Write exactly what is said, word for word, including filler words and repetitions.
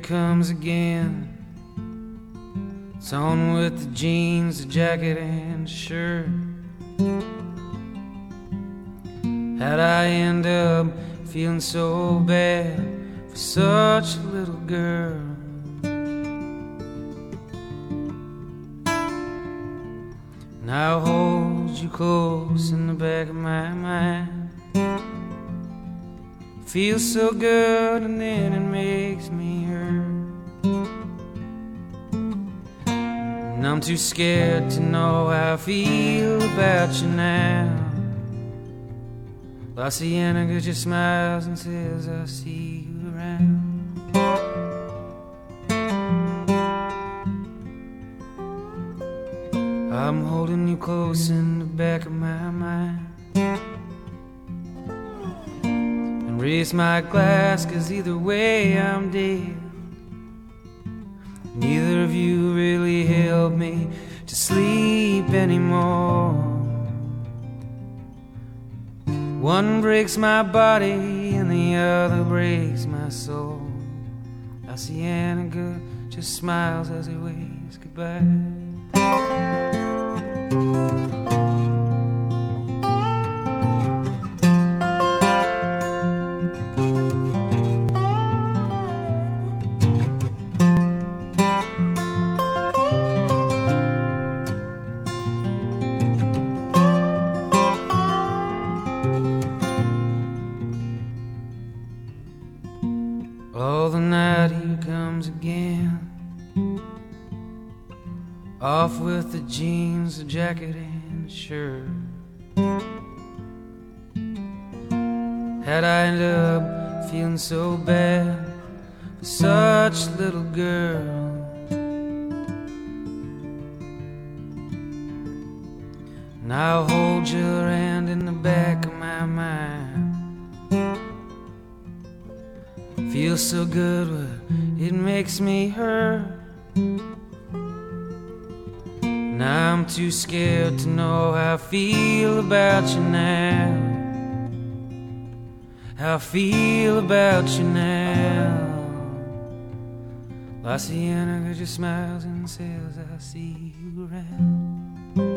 comes again. It's on with the jeans, the jacket, and the shirt. How'd I end up feeling so bad for such a little girl? And I'll hold you close in the back of my mind. Feels so good and then it makes me hurt. And I'm too scared to know how I feel about you now. La Cienega just smiles and says, I'll see you around. I'm holding you close in the back of my mind. And raise my glass, cause either way I'm dead. Neither of you really helped me to sleep anymore. One breaks my body and the other breaks my soul. La Cienega just smiles as he waves goodbye. Oh, the night here comes again. Off with the jeans, the jacket, and the shirt. How'd I end up feeling so bad for such a little girl? And I'll hold your hand in the back of my mind. Feels so good, but it makes me hurt. And I'm too scared to know how I feel about you now. How I feel about you now. La Cienega just smiles and says, I'll see you around.